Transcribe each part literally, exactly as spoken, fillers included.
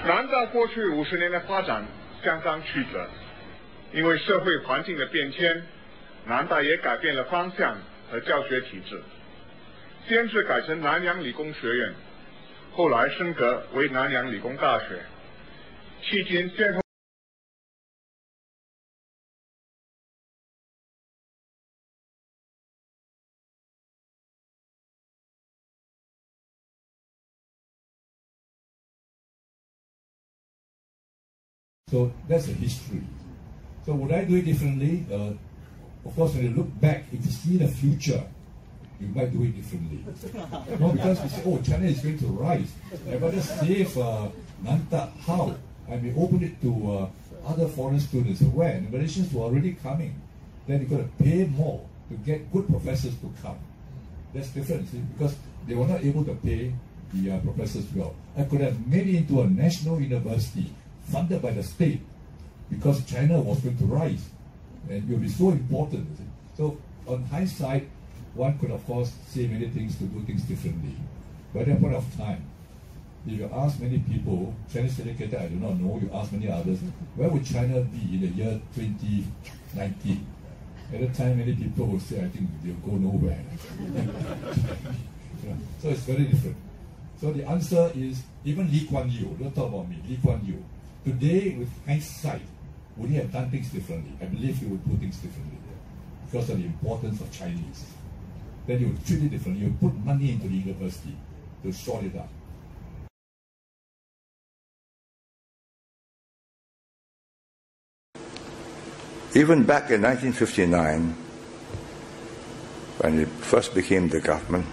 南大过去五十年的发展相当曲折，因为社会环境的变迁，南大也改变了方向和教学体制。先是改成南洋理工学院，后来升格为南洋理工大学，迄今先后。 So that's the history. So would I do it differently? Uh, of course, when you look back, if you see the future, you might do it differently. No, because you say, oh, China is going to rise. I better save uh, Nanta. How? I may open it to uh, other foreign students. When the Malaysians were already coming, then you got to pay more to get good professors to come. That's different, see? Because they were not able to pay the uh, professors well. I could have made it into a national university funded by the state, because China was going to rise, and it will be so important. So, on hindsight, one could of course say many things to do things differently. But at that point of time, if you ask many people, Chinese educated, I do not know, you ask many others, where would China be in the year twenty nineteen? At that time, many people will say, I think they'll go nowhere. Yeah. So it's very different. So the answer is, even Lee Kuan Yew, don't talk about me, Lee Kuan Yew, today, with hindsight, would he have done things differently? I believe he would do things differently because of the importance of Chinese. Then you would treat it differently. You would put money into the university to sort it out. Even back in nineteen fifty-nine, when it first became the government,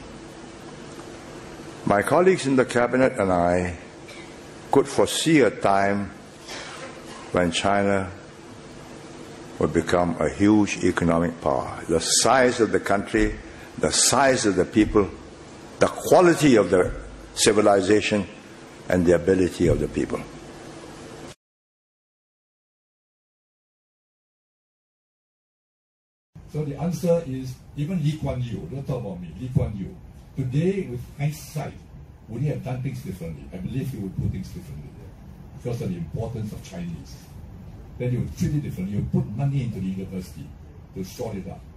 my colleagues in the cabinet and I could foresee a time when China would become a huge economic power. The size of the country, the size of the people, the quality of the civilization, and the ability of the people. So the answer is, even Lee Kuan Yew, don't talk about me, Lee Kuan Yew, today with hindsight, would he have done things differently? I believe he would do things differently because of the importance of Chinese. Then you would treat it differently. You would put money into the university to sort it out.